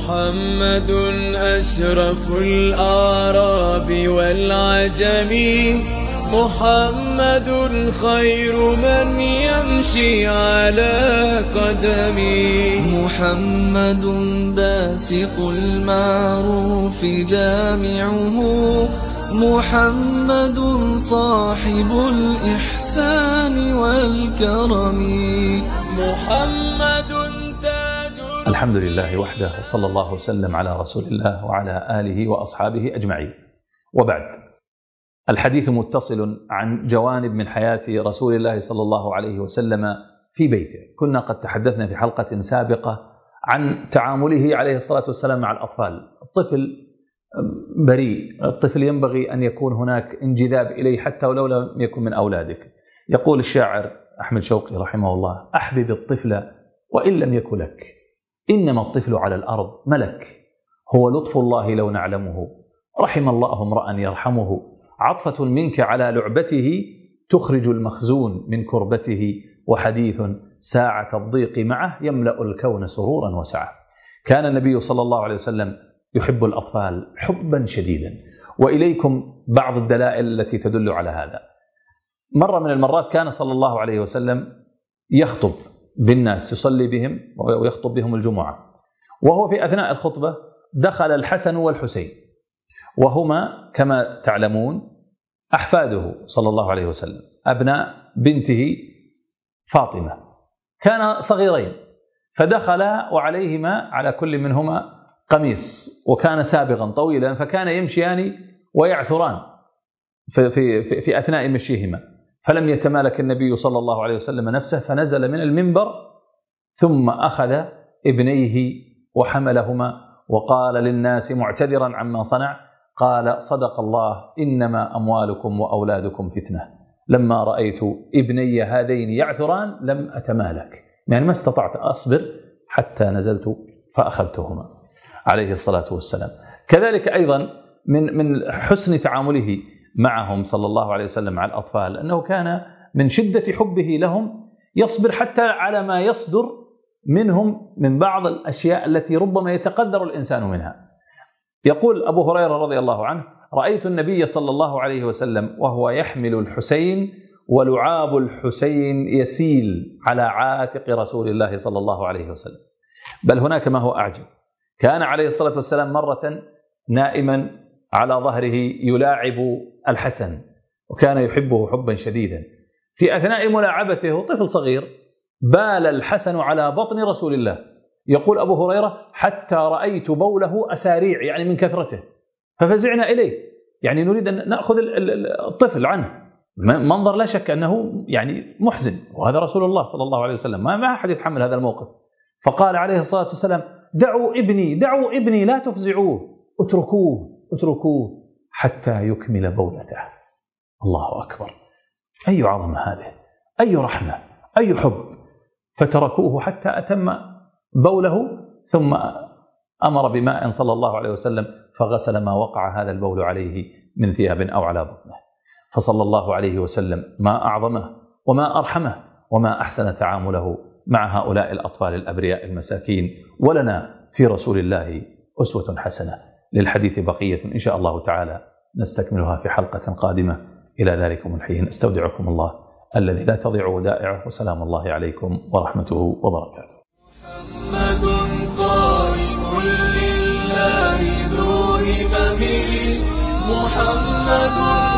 محمد أشرف الأعراب والعجم، محمد خير من يمشي على قدمه، محمد باسق المعروف جامعه، محمد صاحب الإحسان والكرم، محمد تاج. الحمد لله وحده، وصلى الله وسلم على رسول الله وعلى آله وأصحابه أجمعين، وبعد. الحديث متصل عن جوانب من حياة رسول الله صلى الله عليه وسلم في بيته. كنا قد تحدثنا في حلقة سابقة عن تعامله عليه الصلاة والسلام مع الأطفال. الطفل بريء، الطفل ينبغي أن يكون هناك انجذاب إليه حتى ولو لم يكن من أولادك. يقول الشاعر أحمد شوقي رحمه الله: أحبب الطفل وإن لم يكن لك، إنما الطفل على الأرض ملك، هو لطف الله لو نعلمه، رحم الله امرأ يرحمه، عطفة منك على لعبته تخرج المخزون من كربته، وحديث ساعة الضيق معه يملأ الكون سرورا وسعة. كان النبي صلى الله عليه وسلم يحب الأطفال حبا شديدا، وإليكم بعض الدلائل التي تدل على هذا. مرة من المرات كان صلى الله عليه وسلم يخطب بالناس، يصلي بهم ويخطب بهم الجمعة، وهو في أثناء الخطبة دخل الحسن والحسين، وهما كما تعلمون أحفاده صلى الله عليه وسلم، أبناء بنته فاطمة، كان صغيرين، فدخلا وعليهما على كل منهما قميص، وكان سابغا طويلا، فكان يمشيان ويعثران في أثناء مشيهما، فلم يتمالك النبي صلى الله عليه وسلم نفسه، فنزل من المنبر ثم أخذ ابنيه وحملهما، وقال للناس معتذرا عما صنع، قال: صدق الله، إنما أموالكم وأولادكم فتنة، لما رأيت ابني هذين يعثران لم أتمالك، يعني ما استطعت أصبر حتى نزلت فأخذتهما عليه الصلاة والسلام. كذلك أيضا من حسن تعامله معهم صلى الله عليه وسلم مع الأطفال أنه كان من شدة حبه لهم يصبر حتى على ما يصدر منهم من بعض الأشياء التي ربما يتقدر الإنسان منها. يقول أبو هريرة رضي الله عنه: رأيت النبي صلى الله عليه وسلم وهو يحمل الحسين ولعاب الحسين يسيل على عاتق رسول الله صلى الله عليه وسلم. بل هناك ما هو أعجب، كان عليه الصلاة والسلام مرة نائما على ظهره يلاعب الحسن، وكان يحبه حبا شديدا. في أثناء ملاعبته طفل صغير بال الحسن على بطن رسول الله، يقول أبو هريرة: حتى رأيت بوله أساريع، يعني من كثرته، ففزعنا إليه، يعني نريد أن نأخذ الطفل عنه. منظر لا شك أنه يعني محزن، وهذا رسول الله صلى الله عليه وسلم، ما أحد يتحمل هذا الموقف. فقال عليه الصلاة والسلام: دعوا ابني لا تفزعوه، اتركوه حتى يكمل بولته. الله أكبر، أي عظمة هذه، أي رحمة، أي حب. فتركوه حتى أتم بوله، ثم أمر بماء صلى الله عليه وسلم فغسل ما وقع هذا البول عليه من ثياب أو على بطنه. فصلى الله عليه وسلم ما أعظمه وما أرحمه وما أحسن تعامله مع هؤلاء الأطفال الأبرياء المساكين. ولنا في رسول الله أسوة حسنة. للحديث بقية إن شاء الله تعالى نستكملها في حلقة قادمة. إلى ذلكم الحين استودعكم الله الذي لا تضيع ودائعه، وسلام الله عليكم ورحمته وبركاته. محمد قائم لله ذو همم، محمد